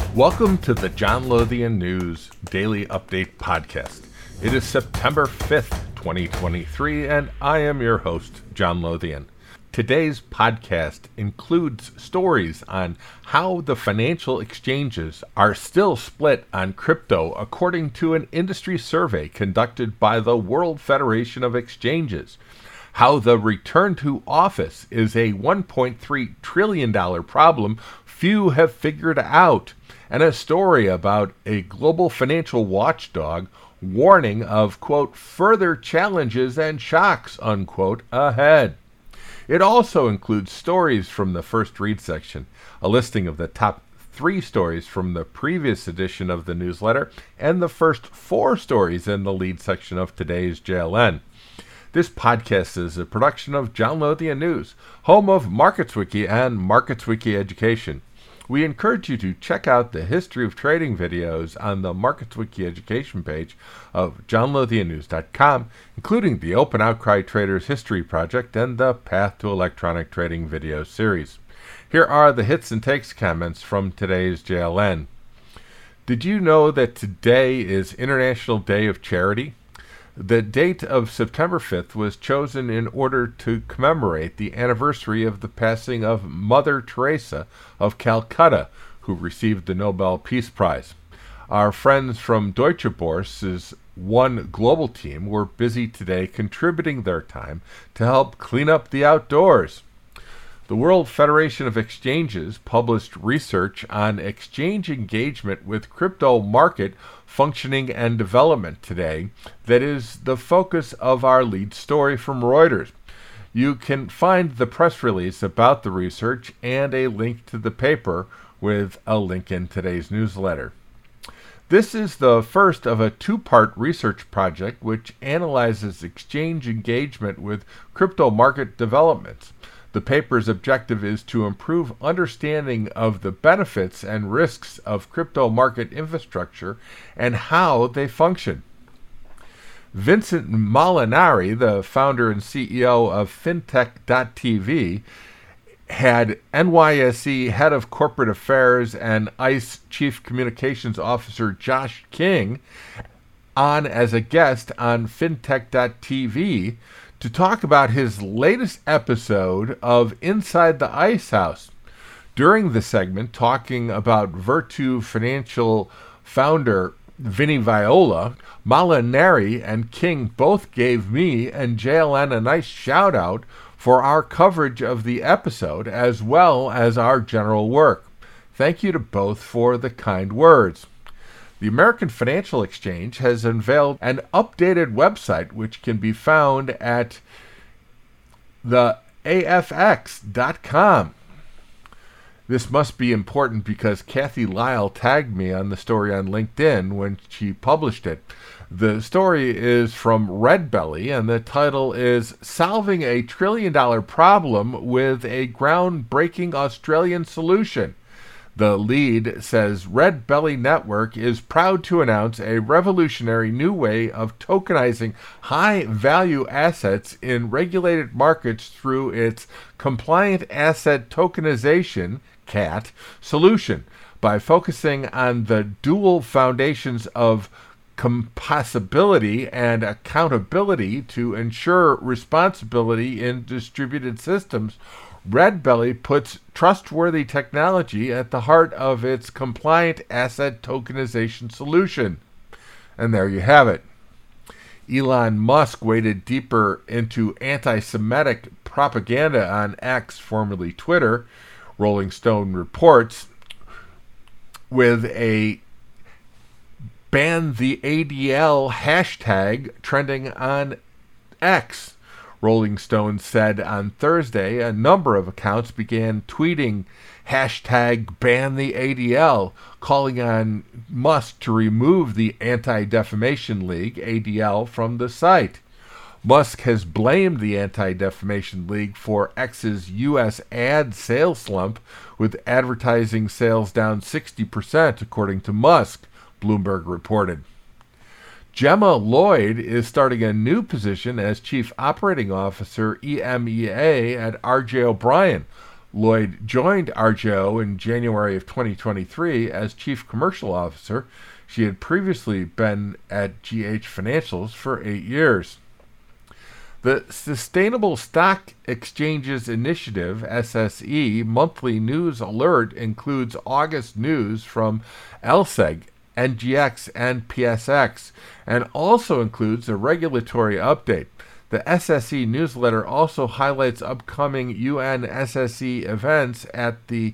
Welcome to the John Lothian News Daily Update Podcast. It is September 5th, 2023, and I am your host, John Lothian. Today's podcast includes stories on how the financial exchanges are still split on crypto according to an industry survey conducted by the World Federation of Exchanges, how the return to office is a $1.3 trillion problem few have figured out, and a story about a global financial watchdog warning of, quote, further challenges and shocks, unquote, ahead. It also includes stories from the first read section, a listing of the top 3 stories from the previous edition of the newsletter, and the first 4 stories in the lead section of today's JLN. This podcast is a production of John Lothian News, home of MarketsWiki and MarketsWiki Education. We encourage you to check out the history of trading videos on the MarketsWiki education page of johnlothiannews.com, including the Open Outcry Traders History Project and the Path to Electronic Trading video series. Here are the hits and takes comments from today's JLN. Did you know that today is International Day of Charity? The date of September 5th was chosen in order to commemorate the anniversary of the passing of Mother Teresa of Calcutta, who received the Nobel Peace Prize. Our friends from Deutsche Börse's One Global team were busy today contributing their time to help clean up the outdoors. The World Federation of Exchanges published research on exchange engagement with crypto market functioning and development today that is the focus of our lead story from Reuters. You can find the press release about the research and a link to the paper with a link in today's newsletter. This is the first of a 2-part research project which analyzes exchange engagement with crypto market developments. The paper's objective is to improve understanding of the benefits and risks of crypto market infrastructure and how they function. Vincent Molinari, the founder and CEO of Fintech.tv, had NYSE Head of Corporate Affairs and ICE Chief Communications Officer Josh King on as a guest on Fintech.tv to talk about his latest episode of Inside the Ice House. During the segment, talking about Virtu Financial founder Vinny Viola, Molinari and King both gave me and JLN a nice shout out for our coverage of the episode as well as our general work. Thank you to both for the kind words. The American Financial Exchange has unveiled an updated website which can be found at the AFX.com. This must be important because Kathy Lyle tagged me on the story on LinkedIn when she published it. The story is from Redbelly, and the title is Solving a $1 Trillion Problem with a Groundbreaking Australian Solution. The lead says Red Belly Network is proud to announce a revolutionary new way of tokenizing high-value assets in regulated markets through its Compliant Asset Tokenization (CAT) solution by focusing on the dual foundations of composability and accountability to ensure responsibility in distributed systems. Redbelly puts trustworthy technology at the heart of its compliant asset tokenization solution. And there you have it. Elon Musk waded deeper into anti-Semitic propaganda on X, formerly Twitter, Rolling Stone reports, with a ban the ADL hashtag trending on X. Rolling Stone said on Thursday a number of accounts began tweeting hashtag ban the ADL, calling on Musk to remove the Anti-Defamation League, ADL, from the site. Musk has blamed the Anti-Defamation League for X's U.S. ad sales slump, with advertising sales down 60%, according to Musk, Bloomberg reported. Gemma Lloyd is starting a new position as Chief Operating Officer EMEA at R.J. O'Brien, Lloyd joined RJO in January of 2023 as Chief Commercial Officer. She had previously been at GH Financials for 8 years. The Sustainable Stock Exchanges Initiative, SSE, monthly news alert includes August news from LSEG, NGX, and PSX, and also includes a regulatory update. The SSE newsletter also highlights upcoming UN SSE events at the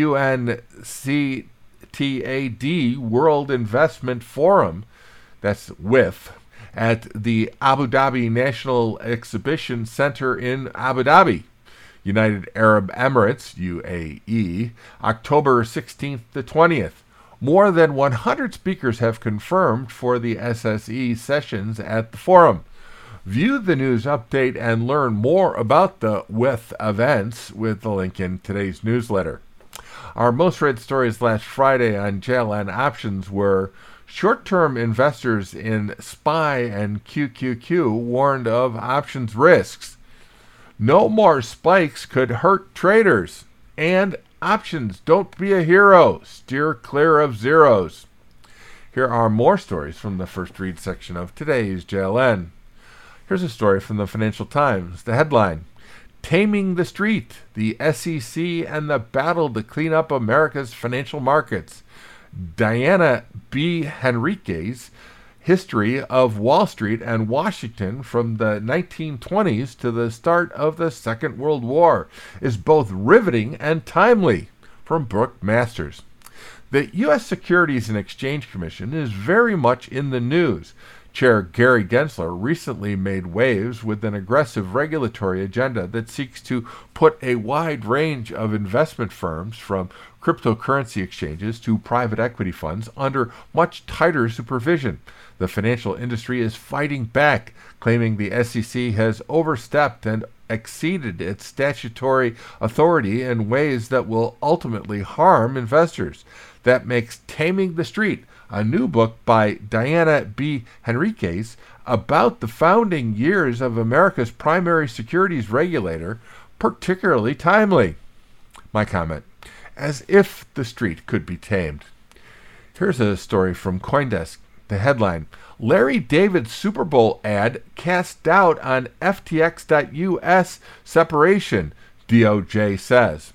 UNCTAD World Investment Forum, that's WIF, at the Abu Dhabi National Exhibition Center in Abu Dhabi, United Arab Emirates, UAE, October 16th to 20th. More than 100 speakers have confirmed for the SSE sessions at the forum. View the news update and learn more about the WIF events with the link in today's newsletter. Our most read stories last Friday on JLN Options were short-term investors in SPY and QQQ warned of options risks. No more spikes could hurt traders. And options, don't be a hero. Steer clear of zeros. Here are more stories from the first read section of today's JLN. Here's a story from the Financial Times. The headline, Taming the Street, the SEC and the Battle to Clean Up America's Financial Markets. Diana B. Henriquez, History of Wall Street and Washington from the 1920s to the start of the Second World War, is both riveting and timely, from Brooke Masters. The U.S. Securities and Exchange Commission is very much in the news. Chair Gary Gensler recently made waves with an aggressive regulatory agenda that seeks to put a wide range of investment firms, from cryptocurrency exchanges to private equity funds, under much tighter supervision. The financial industry is fighting back, claiming the SEC has overstepped and exceeded its statutory authority in ways that will ultimately harm investors. That makes Taming the Street, a new book by Diana B. Henriquez about the founding years of America's primary securities regulator, particularly timely. My comment, as if the street could be tamed. Here's a story from CoinDesk. The headline, Larry David's Super Bowl ad cast doubt on FTX.US separation, DOJ says.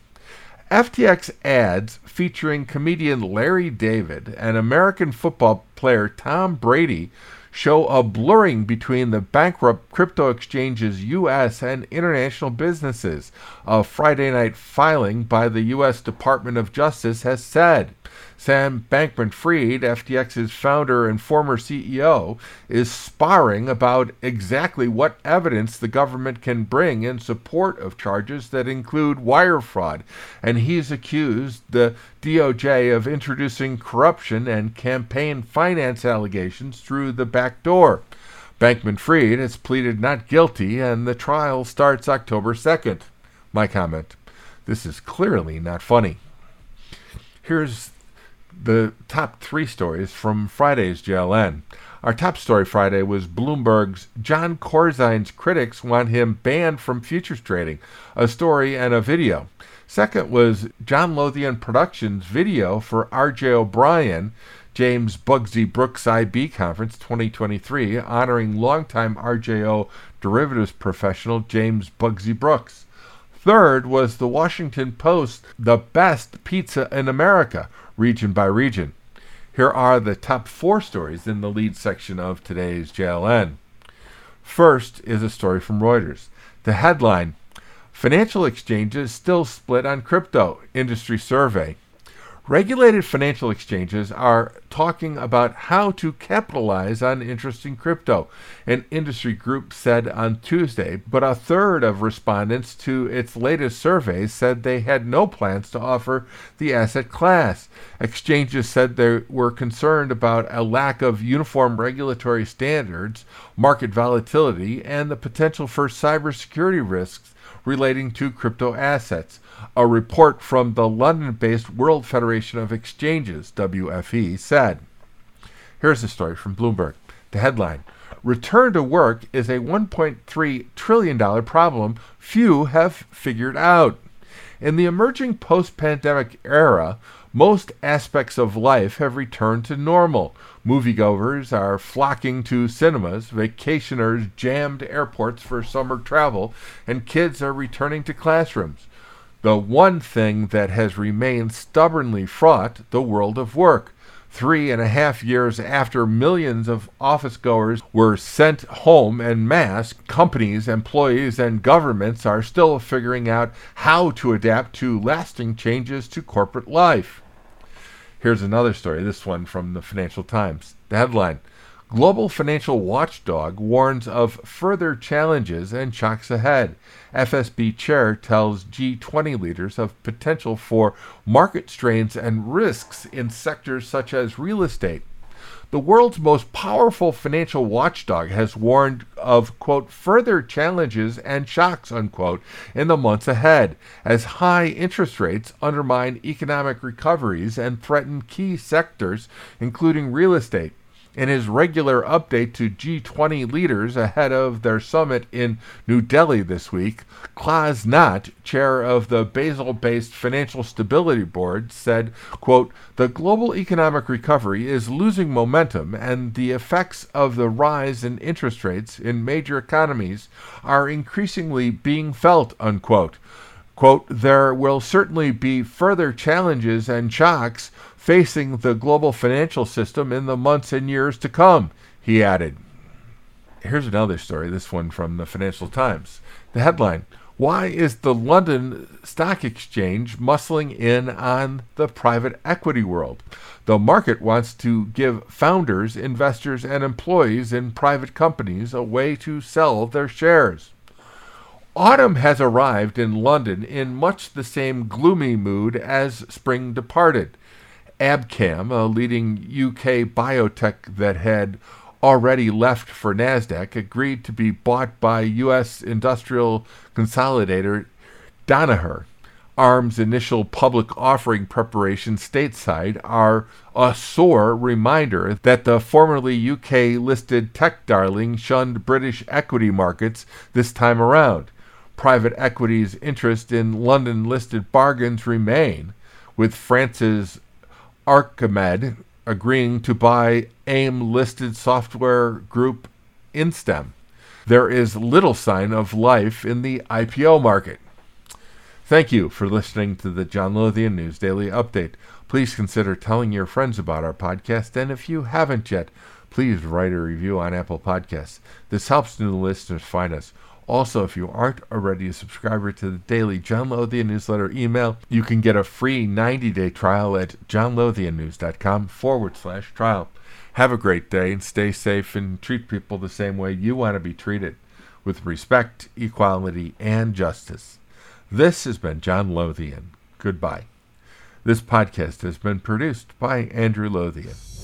FTX ads featuring comedian Larry David and American football player Tom Brady show a blurring between the bankrupt crypto exchange's U.S. and international businesses, a Friday night filing by the U.S. Department of Justice has said. Sam Bankman-Fried, FTX's founder and former CEO, is sparring about exactly what evidence the government can bring in support of charges that include wire fraud, and he's accused the DOJ of introducing corruption and campaign finance allegations through the back door. Bankman-Fried has pleaded not guilty, and the trial starts October 2nd. My comment, this is clearly not funny. Here's the top 3 stories from Friday's JLN. Our top story Friday was Bloomberg's John Corzine's critics want him banned from futures trading, a story and a video. Second was John Lothian Productions' video for R.J. O'Brien, James Bugsy Brooks IB Conference 2023, honoring longtime RJO derivatives professional James Bugsy Brooks. Third was the Washington Post, The Best Pizza in America, region by region. Here are the top 4 stories in the lead section of today's JLN. First is a story from Reuters. The headline, Financial Exchanges Still Split on Crypto, Industry Survey. Regulated financial exchanges are talking about how to capitalize on interest in crypto, an industry group said on Tuesday, but a third of respondents to its latest survey said they had no plans to offer the asset class. Exchanges said they were concerned about a lack of uniform regulatory standards, market volatility, and the potential for cybersecurity risks relating to crypto assets. A report from the London-based World Federation of Exchanges, WFE, said. Here's a story from Bloomberg. The headline, Return to work is a $1.3 trillion problem few have figured out. In the emerging post-pandemic era, most aspects of life have returned to normal. Moviegoers are flocking to cinemas, vacationers jammed airports for summer travel, and kids are returning to classrooms. The one thing that has remained stubbornly fraught, the world of work. 3.5 years after millions of office goers were sent home en masse, companies, employees, and governments are still figuring out how to adapt to lasting changes to corporate life. Here's another story, this one from the Financial Times. The headline, Global Financial Watchdog warns of further challenges and shocks ahead. FSB chair tells G20 leaders of potential for market strains and risks in sectors such as real estate. The world's most powerful financial watchdog has warned of, quote, further challenges and shocks, unquote, in the months ahead, as high interest rates undermine economic recoveries and threaten key sectors, including real estate. In his regular update to G20 leaders ahead of their summit in New Delhi this week, Klaus Knott, chair of the Basel-based Financial Stability Board, said, quote, the global economic recovery is losing momentum and the effects of the rise in interest rates in major economies are increasingly being felt, unquote. Quote, there will certainly be further challenges and shocks facing the global financial system in the months and years to come, he added. Here's another story, this one from the Financial Times. The headline, why is the London Stock Exchange muscling in on the private equity world? The market wants to give founders, investors, and employees in private companies a way to sell their shares. Autumn has arrived in London in much the same gloomy mood as spring departed. Abcam, a leading UK biotech that had already left for NASDAQ, agreed to be bought by U.S. industrial consolidator Danaher. ARM's initial public offering preparations stateside are a sore reminder that the formerly UK-listed tech darling shunned British equity markets this time around. Private equity's interest in London-listed bargains remain, with France's Archimed agreeing to buy AIM-listed software group Instem. There is little sign of life in the IPO market. Thank you for listening to the John Lothian News Daily Update. Please consider telling your friends about our podcast, and if you haven't yet, please write a review on Apple Podcasts. This helps new listeners find us. Also, if you aren't already a subscriber to the daily John Lothian newsletter email, you can get a free 90-day trial at johnlothiannews.com/trial. Have a great day and stay safe and treat people the same way you want to be treated, with respect, equality, and justice. This has been John Lothian. Goodbye. This podcast has been produced by Andrew Lothian.